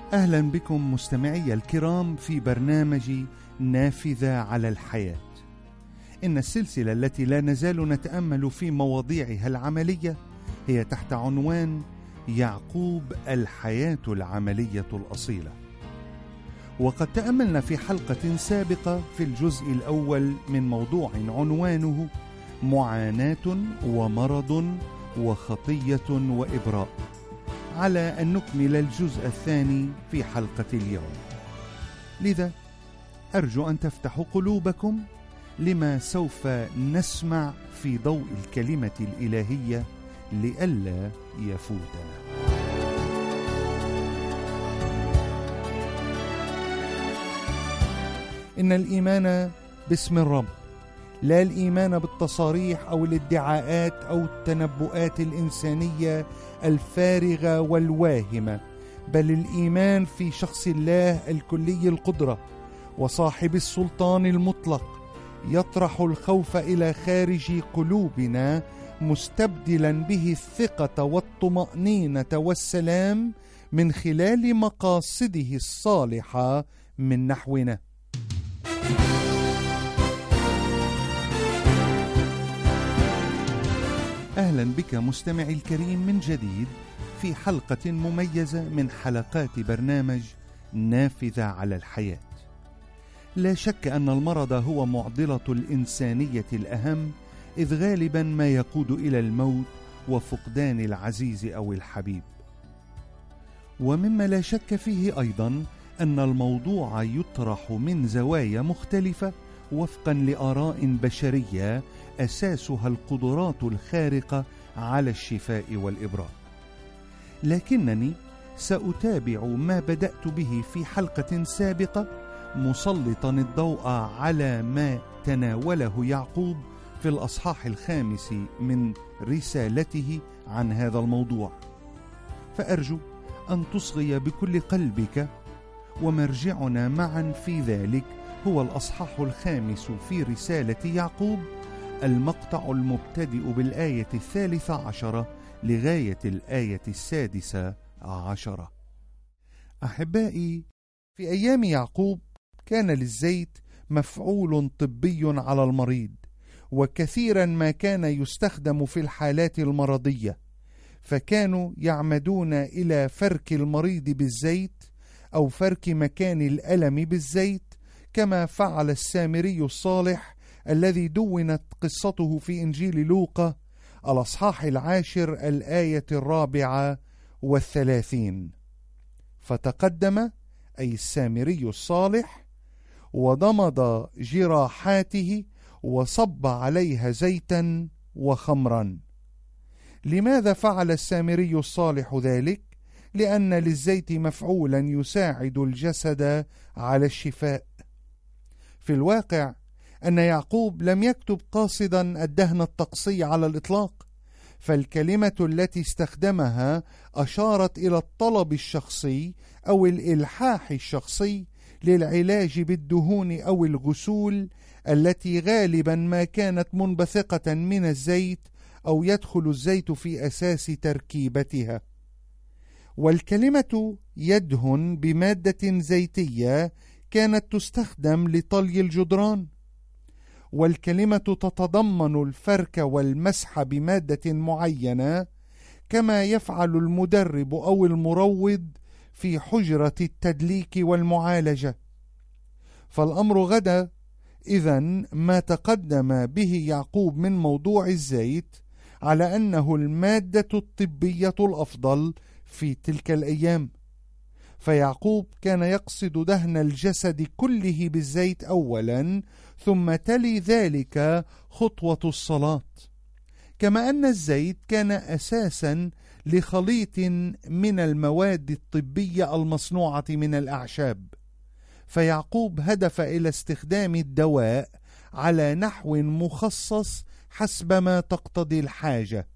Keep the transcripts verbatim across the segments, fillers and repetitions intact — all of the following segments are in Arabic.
أهلا بكم مستمعي الكرام في برنامج نافذة على الحياة. إن السلسلة التي لا نزال نتأمل في مواضيعها العملية هي تحت عنوان يعقوب الحياة العملية الأصيلة. وقد تأملنا في حلقة سابقة في الجزء الأول من موضوع عنوانه معاناة ومرض وخطية وإبراء، على أن نكمل الجزء الثاني في حلقة اليوم. لذا أرجو أن تفتحوا قلوبكم لما سوف نسمع في ضوء الكلمة الإلهية لئلا يفوتنا. إن الإيمان باسم الرب، لا الإيمان بالتصاريح أو الادعاءات أو التنبؤات الإنسانية الفارغة والواهمة، بل الإيمان في شخص الله الكلي القدرة وصاحب السلطان المطلق، يطرح الخوف إلى خارج قلوبنا، مستبدلا به الثقة والطمأنينة والسلام من خلال مقاصده الصالحة من نحونا. أهلا بك مستمعي الكريم من جديد في حلقة مميزة من حلقات برنامج نافذة على الحياة. لا شك أن المرض هو معضلة الإنسانية الأهم، إذ غالبا ما يقود إلى الموت وفقدان العزيز أو الحبيب. ومما لا شك فيه أيضا أن الموضوع يطرح من زوايا مختلفة وفقا لآراء بشرية أساسها القدرات الخارقة على الشفاء والإبراء. لكنني سأتابع ما بدأت به في حلقة سابقة، مسلطا الضوء على ما تناوله يعقوب في الأصحاح الخامس من رسالته عن هذا الموضوع. فأرجو أن تصغي بكل قلبك، ومرجعنا معا في ذلك هو الأصحاح الخامس في رسالة يعقوب، المقطع المبتدئ بالآية الثالثة عشرة لغاية الآية السادسة عشرة. أحبائي، في أيام يعقوب كان للزيت مفعول طبي على المريض، وكثيرا ما كان يستخدم في الحالات المرضية، فكانوا يعمدون إلى فرك المريض بالزيت أو فرك مكان الألم بالزيت، كما فعل السامري الصالح الذي دونت قصته في إنجيل لوقا الأصحاح العاشر الآية الرابعة والثلاثين. فتقدم أي السامري الصالح وضمد جراحاته وصب عليها زيتا وخمرا. لماذا فعل السامري الصالح ذلك؟ لأن للزيت مفعولا يساعد الجسد على الشفاء. في الواقع أن يعقوب لم يكتب قاصدا الدهن الطقسي على الإطلاق، فالكلمة التي استخدمها أشارت إلى الطلب الشخصي أو الإلحاح الشخصي للعلاج بالدهون أو الغسول التي غالبا ما كانت منبثقة من الزيت أو يدخل الزيت في أساس تركيبتها. والكلمة يدهن بمادة زيتية كانت تستخدم لطلي الجدران، والكلمة تتضمن الفرك والمسح بمادة معينة، كما يفعل المدرب أو المروض في حجرة التدليك والمعالجة. فالأمر غدا إذن ما تقدم به يعقوب من موضوع الزيت على أنه المادة الطبية الأفضل في تلك الأيام. فيعقوب كان يقصد دهن الجسد كله بالزيت أولا، ثم تلي ذلك خطوة الصلاة. كما أن الزيت كان أساسا لخليط من المواد الطبية المصنوعة من الأعشاب، فيعقوب هدف إلى استخدام الدواء على نحو مخصص حسب ما تقتضي الحاجة.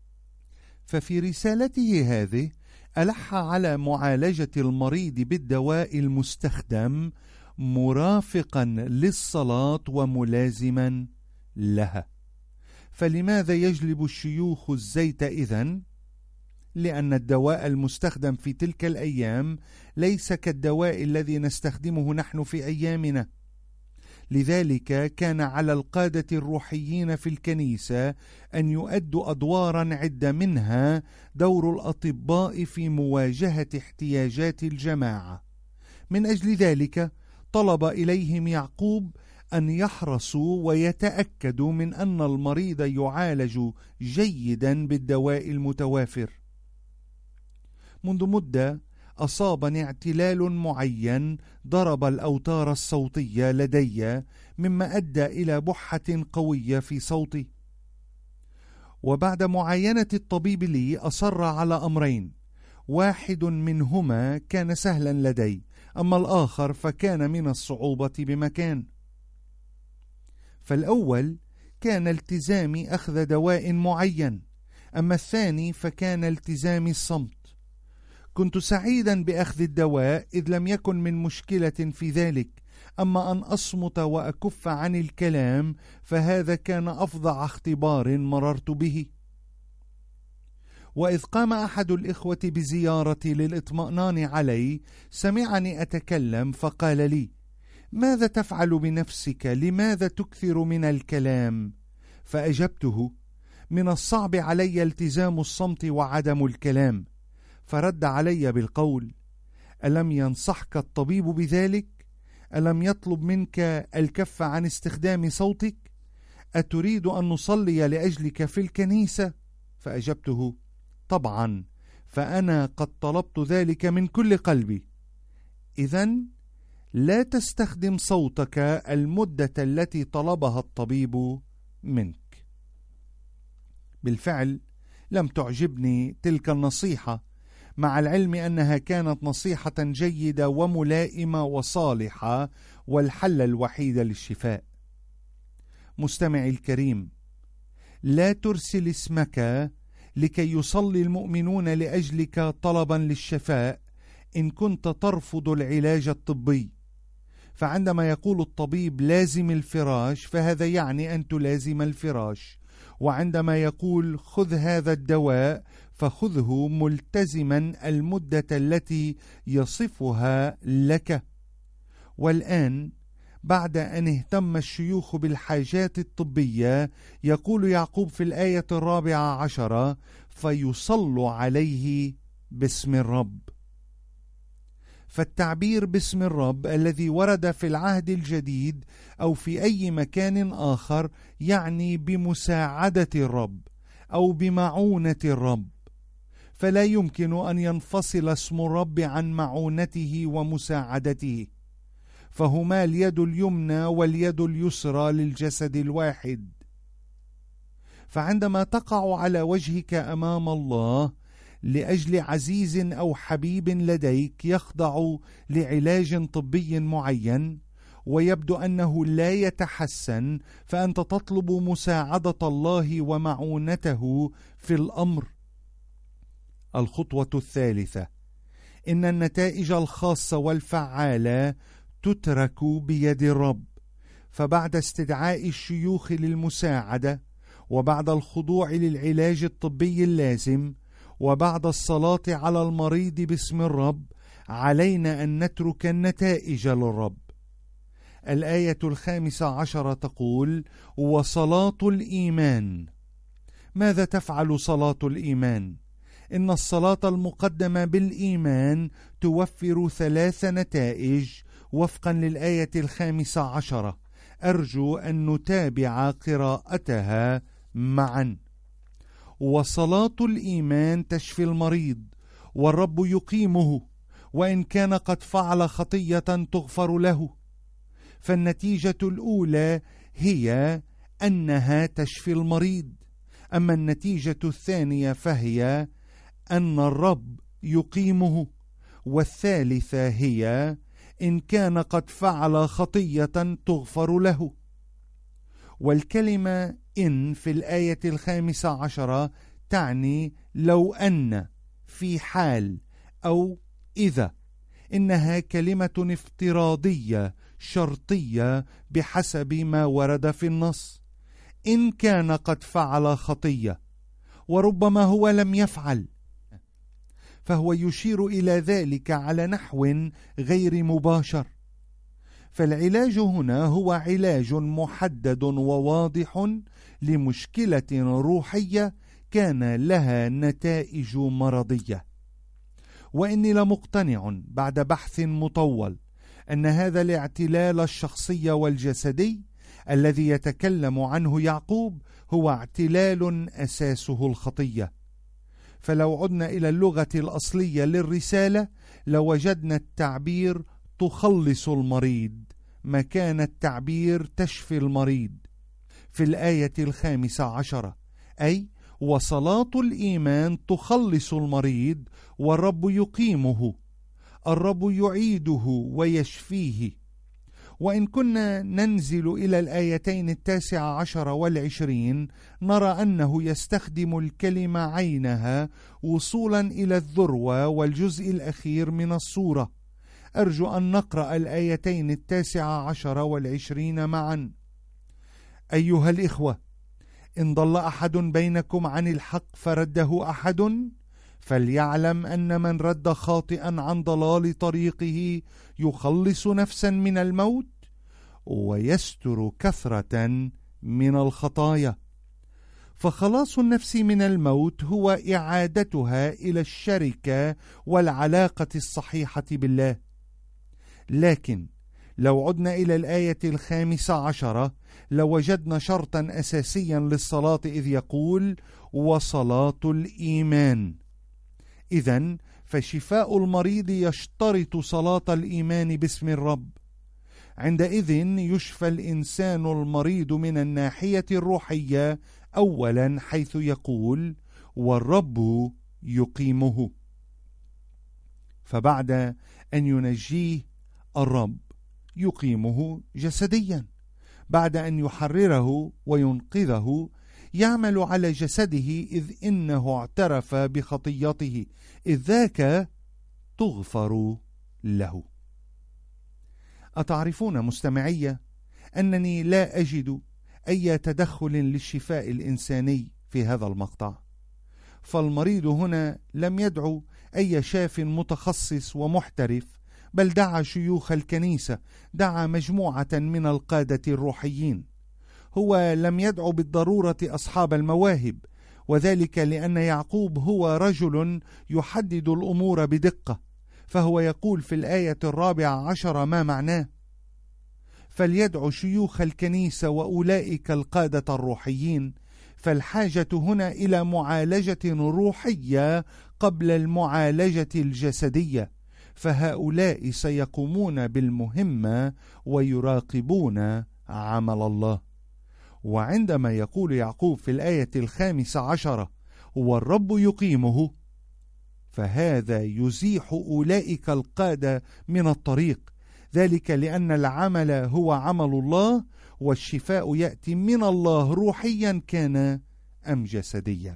ففي رسالته هذه ألح على معالجة المريض بالدواء المستخدم، مرافقا للصلاة وملازما لها. فلماذا يجلب الشيوخ الزيت إذن؟ لأن الدواء المستخدم في تلك الأيام ليس كالدواء الذي نستخدمه نحن في أيامنا. لذلك كان على القادة الروحيين في الكنيسة أن يؤدوا أدوارا عدة، منها دور الأطباء في مواجهة احتياجات الجماعة. من أجل ذلك طلب إليهم يعقوب أن يحرصوا ويتأكدوا من أن المريض يعالج جيدا بالدواء المتوافر. منذ مدة أصابني اعتلال معين ضرب الأوتار الصوتية لدي، مما أدى إلى بحة قوية في صوتي. وبعد معاينة الطبيب لي أصر على أمرين، واحد منهما كان سهلا لدي، أما الآخر فكان من الصعوبة بمكان. فالأول كان التزامي أخذ دواء معين، أما الثاني فكان التزامي الصمت. كنت سعيدا بأخذ الدواء إذ لم يكن من مشكلة في ذلك، أما أن أصمت وأكف عن الكلام فهذا كان أفظع اختبار مررت به. وإذ قام أحد الإخوة بزيارتي للإطمئنان علي سمعني أتكلم فقال لي: ماذا تفعل بنفسك؟ لماذا تكثر من الكلام؟ فأجبته: من الصعب علي التزام الصمت وعدم الكلام. فرد علي بالقول: ألم ينصحك الطبيب بذلك؟ ألم يطلب منك الكف عن استخدام صوتك؟ أتريد أن نصلي لأجلك في الكنيسة؟ فأجبته: طبعا، فأنا قد طلبت ذلك من كل قلبي. إذن لا تستخدم صوتك المدة التي طلبها الطبيب منك. بالفعل لم تعجبني تلك النصيحة، مع العلم أنها كانت نصيحة جيدة وملائمة وصالحة والحل الوحيد للشفاء. مستمعي الكريم، لا ترسل اسمك لكي يصلي المؤمنون لأجلك طلبا للشفاء إن كنت ترفض العلاج الطبي. فعندما يقول الطبيب لازم الفراش فهذا يعني أن تلازم الفراش، وعندما يقول خذ هذا الدواء فخذه ملتزما المدة التي يصفها لك. والآن بعد أن اهتم الشيوخ بالحاجات الطبية يقول يعقوب في الآية الرابعة عشرة: فيصلوا عليه باسم الرب. فالتعبير باسم الرب الذي ورد في العهد الجديد أو في أي مكان آخر يعني بمساعدة الرب أو بمعونة الرب، فلا يمكن أن ينفصل اسم الرب عن معونته ومساعدته، فهما اليد اليمنى واليد اليسرى للجسد الواحد. فعندما تقع على وجهك أمام الله لأجل عزيز أو حبيب لديك يخضع لعلاج طبي معين ويبدو أنه لا يتحسن، فأنت تطلب مساعدة الله ومعونته في الأمر. الخطوة الثالثة: إن النتائج الخاصة والفعالة تترك بيد الرب. فبعد استدعاء الشيوخ للمساعدة، وبعد الخضوع للعلاج الطبي اللازم، وبعد الصلاة على المريض باسم الرب، علينا أن نترك النتائج للرب. الآية الخامسة عشرة تقول: وصلاة الإيمان. ماذا تفعل صلاة الإيمان؟ إن الصلاة المقدمة بالإيمان توفر ثلاث نتائج وفقا للآية الخامسة عشرة. أرجو أن نتابع قراءتها معا. وصلاة الإيمان تشفي المريض والرب يقيمه، وإن كان قد فعل خطية تغفر له. فالنتيجة الأولى هي أنها تشفي المريض، أما النتيجة الثانية فهي أن الرب يقيمه، والثالثة هي إن كان قد فعل خطية تغفر له. والكلمة إن في الآية الخامسة عشرة تعني لو أن، في حال، أو إذا. إنها كلمة افتراضية شرطية بحسب ما ورد في النص. إن كان قد فعل خطية، وربما هو لم يفعل، فهو يشير إلى ذلك على نحو غير مباشر. فالعلاج هنا هو علاج محدد وواضح لمشكلة روحية كان لها نتائج مرضية. وإني لمقتنع بعد بحث مطول أن هذا الاعتلال الشخصي والجسدي الذي يتكلم عنه يعقوب هو اعتلال أساسه الخطية. فلو عدنا إلى اللغة الأصلية للرسالة لوجدنا التعبير تخلص المريض مكان التعبير تشفي المريض في الآية الخامسة عشرة، أي وصلاة الإيمان تخلص المريض والرب يقيمه، الرب يعيده ويشفيه. وإن كنا ننزل إلى الآيتين التاسعة عشر والعشرين نرى أنه يستخدم الكلمة عينها وصولا إلى الذروة والجزء الأخير من الصورة. أرجو أن نقرأ الآيتين التاسعة عشر والعشرين معا. أيها الإخوة، إن ضل أحد بينكم عن الحق فرده أحد، فليعلم أن من رد خاطئا عن ضلال طريقه يخلص نفسا من الموت ويستر كثرة من الخطايا. فخلاص النفس من الموت هو إعادتها إلى الشركة والعلاقة الصحيحة بالله. لكن لو عدنا إلى الآية الخامسة عشرة لوجدنا شرطا أساسيا للصلاة إذ يقول وصلاة الإيمان. إذن فشفاء المريض يشترط صلاة الإيمان باسم الرب. عندئذ يشفى الإنسان المريض من الناحية الروحية أولا حيث يقول والرب يقيمه. فبعد أن ينجيه الرب يقيمه جسديا، بعد أن يحرره وينقذه يعمل على جسده إذ إنه اعترف بخطيته، إذ ذاك تغفر له. أتعرفون مستمعية أنني لا أجد أي تدخل للشفاء الإنساني في هذا المقطع، فالمريض هنا لم يدعو أي شاف متخصص ومحترف، بل دعا شيوخ الكنيسة، دعا مجموعة من القادة الروحيين. هو لم يدعو بالضرورة أصحاب المواهب، وذلك لأن يعقوب هو رجل يحدد الأمور بدقة، فهو يقول في الآية الرابعة عشر ما معناه فليدعو شيوخ الكنيسة وأولئك القادة الروحيين. فالحاجة هنا إلى معالجة روحية قبل المعالجة الجسدية، فهؤلاء سيقومون بالمهمة ويراقبون عمل الله. وعندما يقول يعقوب في الآية الخامسة عشرة والرب يقيمه، فهذا يزيح أولئك القادة من الطريق، ذلك لأن العمل هو عمل الله والشفاء يأتي من الله روحيا كان أم جسديا.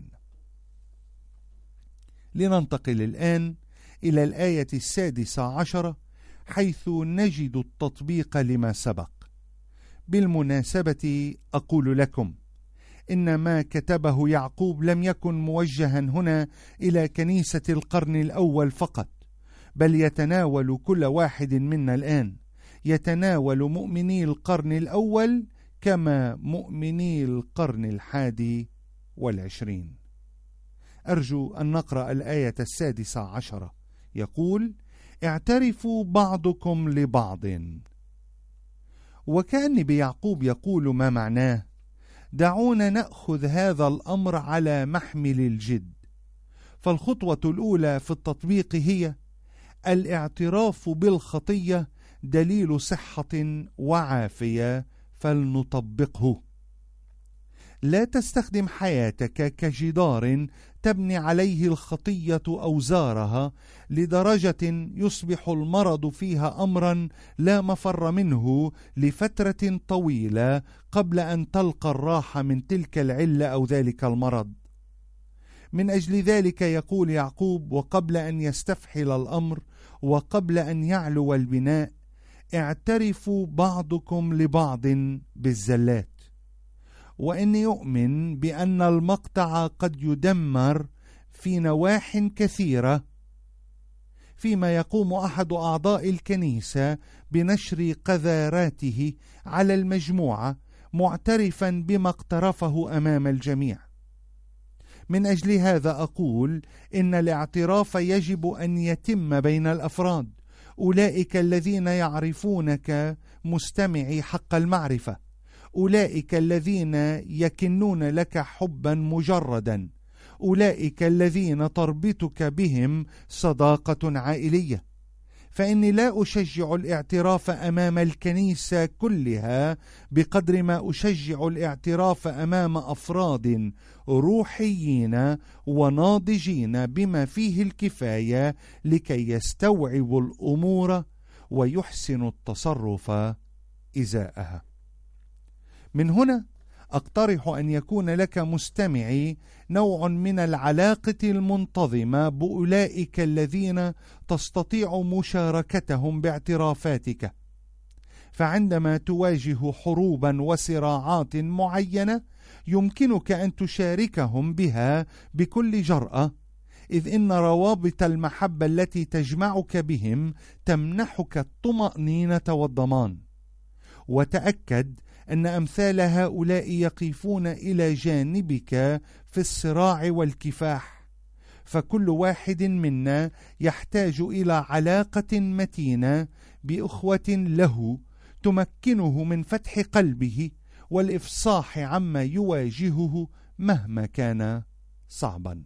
لننتقل الآن إلى الآية السادسة عشرة حيث نجد التطبيق لما سبق. بالمناسبة أقول لكم إن ما كتبه يعقوب لم يكن موجها هنا إلى كنيسة القرن الأول فقط، بل يتناول كل واحد منا الآن، يتناول مؤمني القرن الأول كما مؤمني القرن الحادي والعشرين. أرجو أن نقرأ الآية السادسة عشرة. يقول اعترفوا بعضكم لبعض. وكأن بيعقوب يقول ما معناه دعونا نأخذ هذا الأمر على محمل الجد. فالخطوة الأولى في التطبيق هي الاعتراف بالخطية دليل صحة وعافية، فلنطبقه. لا تستخدم حياتك كجدار تبني عليه الخطية أوزارها لدرجة يصبح المرض فيها أمرا لا مفر منه لفترة طويلة قبل أن تلقى الراحة من تلك العلة أو ذلك المرض. من أجل ذلك يقول يعقوب وقبل أن يستفحل الأمر وقبل أن يعلو البناء اعترفوا بعضكم لبعض بالزلات. وإني يؤمن بأن المقطع قد يدمر في نواح كثيرة فيما يقوم أحد أعضاء الكنيسة بنشر قذاراته على المجموعة معترفا بما اقترفه أمام الجميع. من أجل هذا أقول إن الاعتراف يجب أن يتم بين الأفراد، أولئك الذين يعرفونك مستمعي حق المعرفة، أولئك الذين يكنون لك حبا مجردا، أولئك الذين تربطك بهم صداقة عائلية. فإني لا أشجع الاعتراف أمام الكنيسة كلها بقدر ما أشجع الاعتراف أمام أفراد روحيين وناضجين بما فيه الكفاية لكي يستوعبوا الأمور ويحسنوا التصرف إزاءها. من هنا أقترح أن يكون لك مستمعي نوع من العلاقة المنتظمة بأولئك الذين تستطيع مشاركتهم باعترافاتك. فعندما تواجه حروبا وصراعات معينة يمكنك أن تشاركهم بها بكل جرأة، إذ إن روابط المحبة التي تجمعك بهم تمنحك الطمأنينة والضمان. وتأكد أن أمثال هؤلاء يقفون إلى جانبك في الصراع والكفاح، فكل واحد منا يحتاج إلى علاقة متينة بأخوة له تمكنه من فتح قلبه والإفصاح عما يواجهه مهما كان صعبا.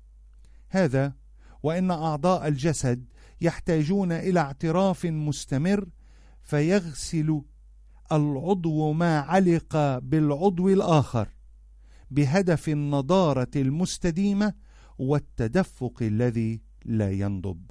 هذا وإن أعضاء الجسد يحتاجون إلى اعتراف مستمر، فيغسل العضو ما علق بالعضو الآخر بهدف النضارة المستديمة والتدفق الذي لا ينضب.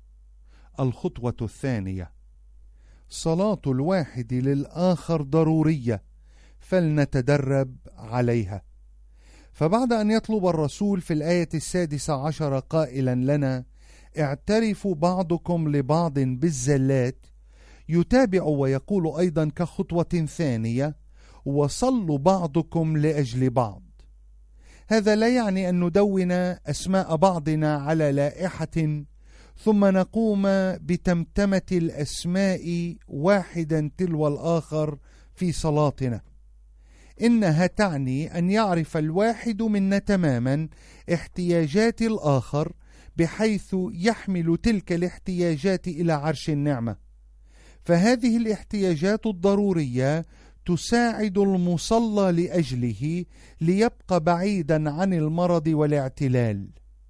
الخطوة الثانية: صلاة الواحد للآخر ضرورية، فلنتدرب عليها. فبعد أن يطلب الرسول في الآية السادسة عشر قائلا لنا: اعترفوا بعضكم لبعض بالزلات، يتابع ويقول أيضا كخطوة ثانية: وصلوا بعضكم لأجل بعض. هذا لا يعني أن ندون أسماء بعضنا على لائحة ثم نقوم بتمتمة الأسماء واحدا تلو الآخر في صلاتنا. إنها تعني أن يعرف الواحد منا تماما احتياجات الآخر بحيث يحمل تلك الاحتياجات إلى عرش النعمة. فهذه الاحتياجات الضرورية تساعد المصلى لأجله ليبقى بعيدا عن المرض والاعتلال.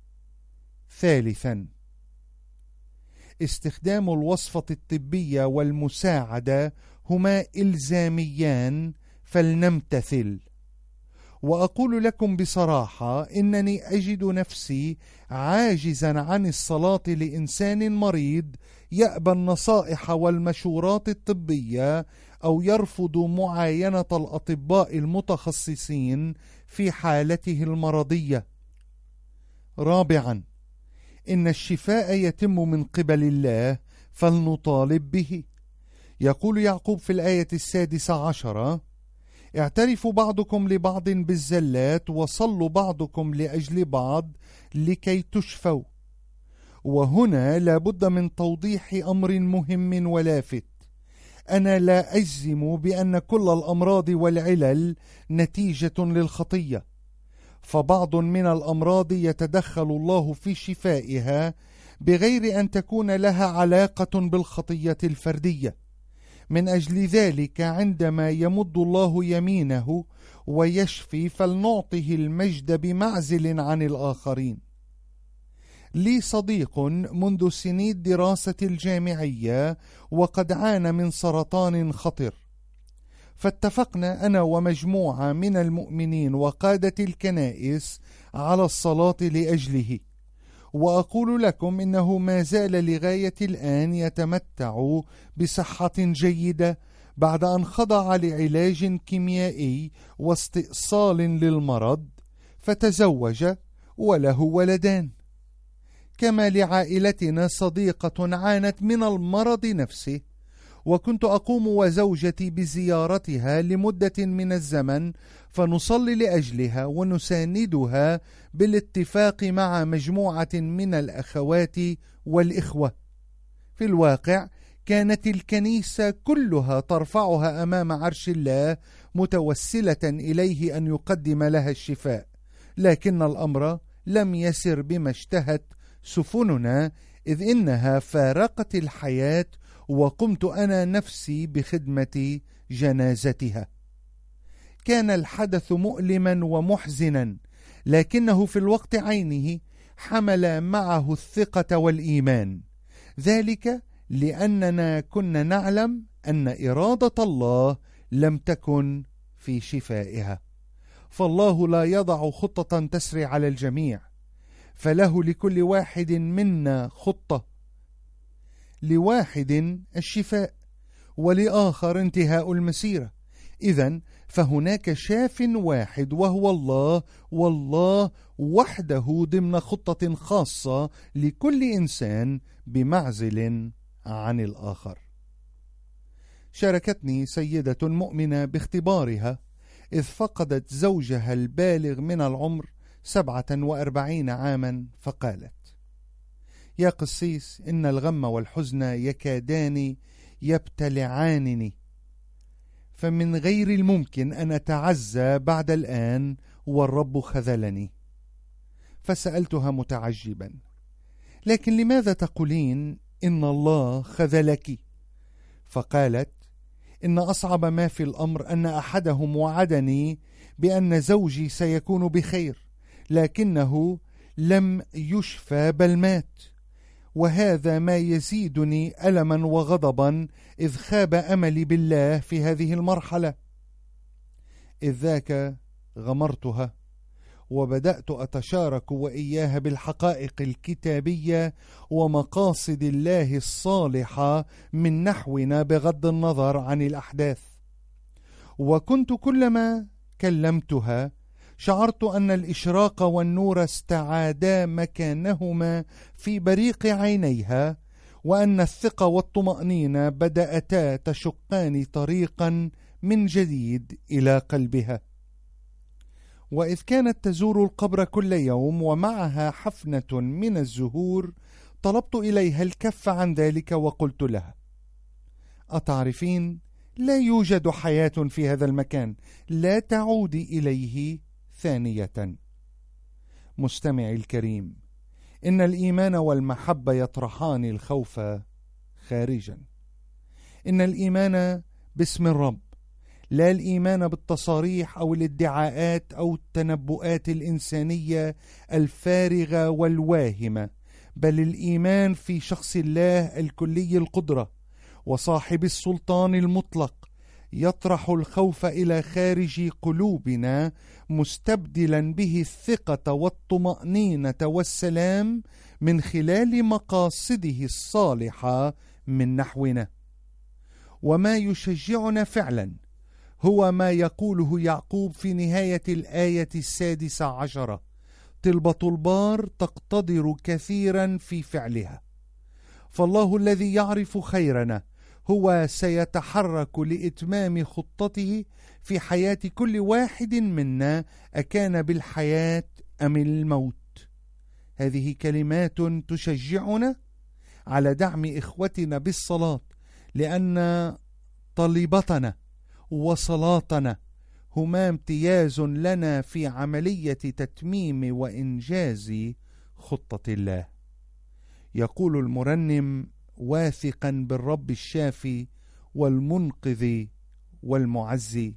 ثالثا: استخدام الوصفة الطبية والمساعدة هما إلزاميان، فلنمتثل. وأقول لكم بصراحة إنني أجد نفسي عاجزا عن الصلاة لإنسان مريض يأبى النصائح والمشورات الطبية أو يرفض معاينة الأطباء المتخصصين في حالته المرضية. رابعا: إن الشفاء يتم من قبل الله، فلنطالب به. يقول يعقوب في الآية السادسة عشرة: اعترفوا بعضكم لبعض بالزلات، وصلوا بعضكم لأجل بعض لكي تشفوا. وهنا لابد من توضيح أمر مهم ولافت: أنا لا أجزم بأن كل الأمراض والعلل نتيجة للخطية، فبعض من الأمراض يتدخل الله في شفائها بغير أن تكون لها علاقة بالخطية الفردية. من أجل ذلك عندما يمد الله يمينه ويشفي فلنعطه المجد بمعزل عن الآخرين. لي صديق منذ سنين الدراسة الجامعية وقد عانى من سرطان خطر، فاتفقنا أنا ومجموعة من المؤمنين وقادة الكنائس على الصلاة لأجله. وأقول لكم إنه ما زال لغاية الآن يتمتع بصحة جيدة بعد أن خضع لعلاج كيميائي واستئصال للمرض، فتزوج وله ولدان. كما لعائلتنا صديقة عانت من المرض نفسه، وكنت أقوم وزوجتي بزيارتها لمدة من الزمن، فنصلي لأجلها ونساندها بالاتفاق مع مجموعة من الأخوات والإخوة. في الواقع كانت الكنيسة كلها ترفعها أمام عرش الله متوسلة إليه أن يقدم لها الشفاء، لكن الأمر لم يسر بما اشتهت سفننا، إذ إنها فارقت الحياة وقمت أنا نفسي بخدمة جنازتها. كان الحدث مؤلما ومحزنا، لكنه في الوقت عينه حمل معه الثقة والإيمان، ذلك لأننا كنا نعلم أن إرادة الله لم تكن في شفائها، فالله لا يضع خطة تسري على الجميع، فله لكل واحد منا خطة، لواحد الشفاء ولآخر انتهاء المسيرة. إذن فهناك شاف واحد وهو الله، والله وحده ضمن خطة خاصة لكل إنسان بمعزل عن الآخر. شاركتني سيدة مؤمنة باختبارها إذ فقدت زوجها البالغ من العمر سبعة وأربعين عاما، فقالت: يا قسيس، إن الغم والحزن يكادان يبتلعانني، فمن غير الممكن أن أتعزى بعد الآن والرب خذلني. فسألتها متعجبا: لكن لماذا تقولين إن الله خذلك؟ فقالت: إن أصعب ما في الأمر أن أحدهم وعدني بأن زوجي سيكون بخير، لكنه لم يشفى بل مات، وهذا ما يزيدني ألما وغضبا، إذ خاب أملي بالله في هذه المرحلة. إذ ذاك غمرتها وبدأت أتشارك وإياها بالحقائق الكتابية ومقاصد الله الصالحة من نحونا بغض النظر عن الأحداث. وكنت كلما كلمتها شعرت أن الإشراق والنور استعادا مكانهما في بريق عينيها، وأن الثقة والطمأنينة بدأتا تشقان طريقا من جديد إلى قلبها. وإذ كانت تزور القبر كل يوم ومعها حفنة من الزهور، طلبت إليها الكف عن ذلك وقلت لها: أتعرفين، لا يوجد حياة في هذا المكان، لا تعودي إليه ثانية. مستمعي الكريم، إن الإيمان والمحبة يطرحان الخوف خارجا. إن الإيمان باسم الرب، لا الإيمان بالتصاريح أو الادعاءات أو التنبؤات الإنسانية الفارغة والواهمة، بل الإيمان في شخص الله الكلي القدرة وصاحب السلطان المطلق، يطرح الخوف إلى خارج قلوبنا، مستبدلا به الثقة والطمأنينة والسلام من خلال مقاصده الصالحة من نحونا. وما يشجعنا فعلا هو ما يقوله يعقوب في نهاية الآية السادسة عشرة: طلبة البار تقتدر كثيرا في فعلها. فالله الذي يعرف خيرنا هو سيتحرك لإتمام خطته في حياة كل واحد منا، أكان بالحياة أم الموت. هذه كلمات تشجعنا على دعم إخوتنا بالصلاة، لأن طلبتنا وصلاتنا هما امتياز لنا في عملية تتميم وإنجاز خطة الله. يقول المرنم: واثقا بالرب الشافي والمنقذ والمعزي،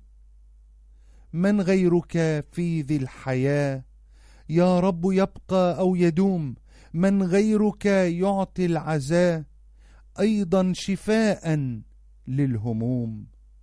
من غيرك في ذي الحياة يا رب يبقى أو يدوم، من غيرك يعطي العزاء أيضا شفاء للهموم،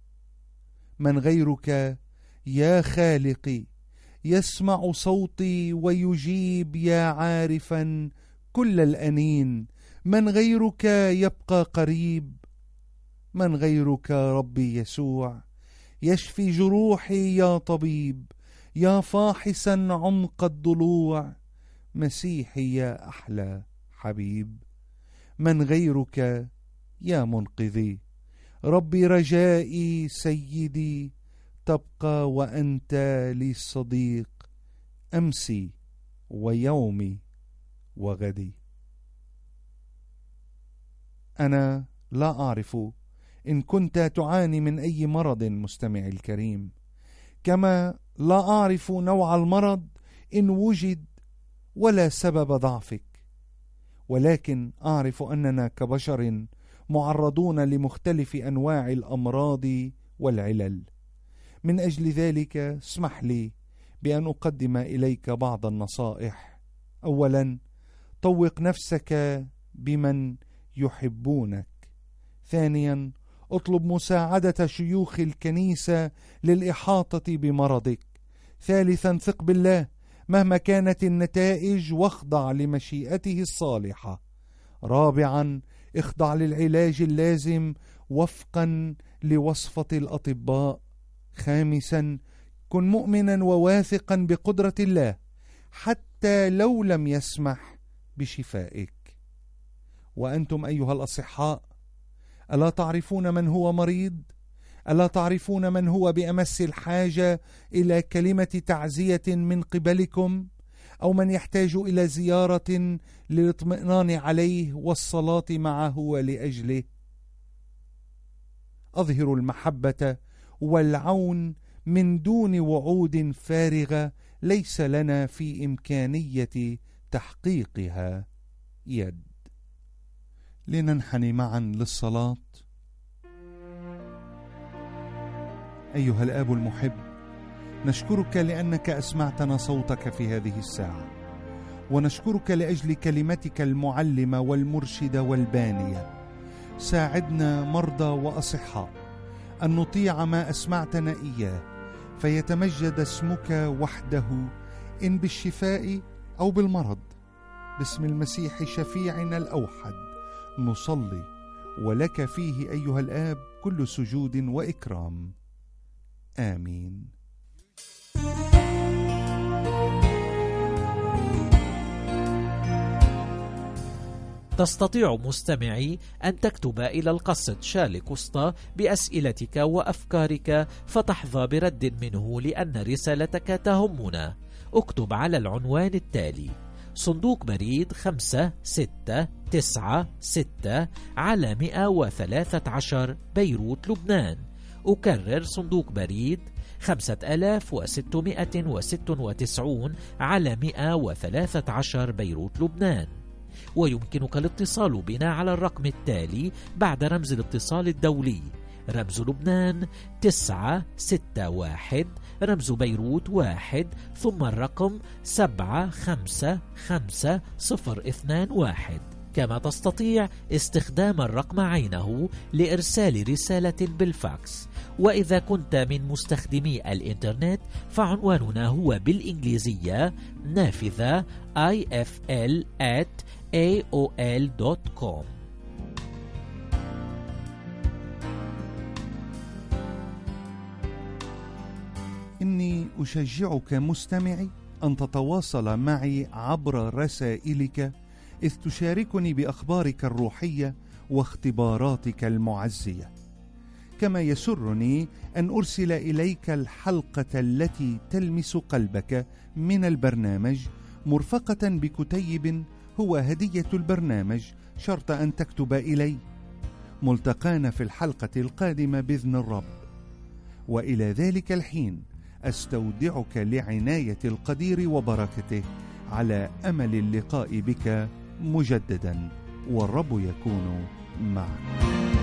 من غيرك يا خالقي يسمع صوتي ويجيب يا عارفا كل الأنين، من غيرك يبقى قريب، من غيرك ربي يسوع يشفي جروحي يا طبيب، يا فاحصا عمق الضلوع مسيحي يا أحلى حبيب، من غيرك يا منقذي ربي رجائي سيدي، تبقى وأنت لي صديق أمسي ويومي وغدي. أنا لا أعرف إن كنت تعاني من أي مرض مستمعي الكريم، كما لا أعرف نوع المرض إن وجد ولا سبب ضعفك، ولكن أعرف أننا كبشر معرضون لمختلف أنواع الأمراض والعلل. من أجل ذلك اسمح لي بأن أقدم إليك بعض النصائح. أولا، طوق نفسك بمن يحبونك. ثانيا، اطلب مساعدة شيوخ الكنيسة للإحاطة بمرضك. ثالثا، ثق بالله مهما كانت النتائج واخضع لمشيئته الصالحة. رابعا، اخضع للعلاج اللازم وفقا لوصفة الأطباء. خامسا، كن مؤمنا وواثقا بقدرة الله حتى لو لم يسمح بشفائك. وأنتم أيها الأصحاء، ألا تعرفون من هو مريض؟ ألا تعرفون من هو بأمس الحاجة إلى كلمة تعزية من قبلكم، أو من يحتاج إلى زيارة للاطمئنان عليه والصلاة معه ولأجله؟ أظهروا المحبة والعون من دون وعود فارغة ليس لنا في إمكانية تحقيقها يد. لننحني معا للصلاة. أيها الآب المحب، نشكرك لأنك أسمعتنا صوتك في هذه الساعة، ونشكرك لأجل كلمتك المعلمة والمرشدة والبانية. ساعدنا مرضى وأصحاء أن نطيع ما أسمعتنا إياه، فيتمجد اسمك وحده، إن بالشفاء أو بالمرض. باسم المسيح شفيعنا الأوحد نصلي، ولك فيه أيها الآب كل سجود وإكرام. آمين. تستطيع مستمعي أن تكتب إلى القصد شارلك وسطى بأسئلتك وأفكارك فتحظى برد منه، لأن رسالتك تهمنا. اكتب على العنوان التالي: صندوق بريد خمسة ستة تسعة ستة على مئة وثلاثة عشر بيروت لبنان. أكرر: صندوق بريد خمسة آلاف وستمائة وستة وتسعين على مئة وثلاثة عشر بيروت لبنان. ويمكنك الاتصال بنا على الرقم التالي بعد رمز الاتصال الدولي: رمز لبنان تسعة ستة واحد، رمز بيروت واحد، ثم الرقم سبعة خمسة خمسة صفر اثنان واحد. كما تستطيع استخدام الرقم عينه لإرسال رسالة بالفاكس. وإذا كنت من مستخدمي الإنترنت فعنواننا هو بالإنجليزية نافذة آي إف إل آت إيه أو إل دوت كوم. إني أشجعك مستمعي أن تتواصل معي عبر رسائلك، إذ تشاركني بأخبارك الروحية واختباراتك المعزية. كما يسرني أن أرسل إليك الحلقة التي تلمس قلبك من البرنامج، مرفقة بكتيب هو هدية البرنامج، شرط أن تكتب إلي. ملتقانا في الحلقة القادمة بإذن الرب، وإلى ذلك الحين أستودعك لعناية القدير وبركته، على أمل اللقاء بك مجددا، والرب يكون معك.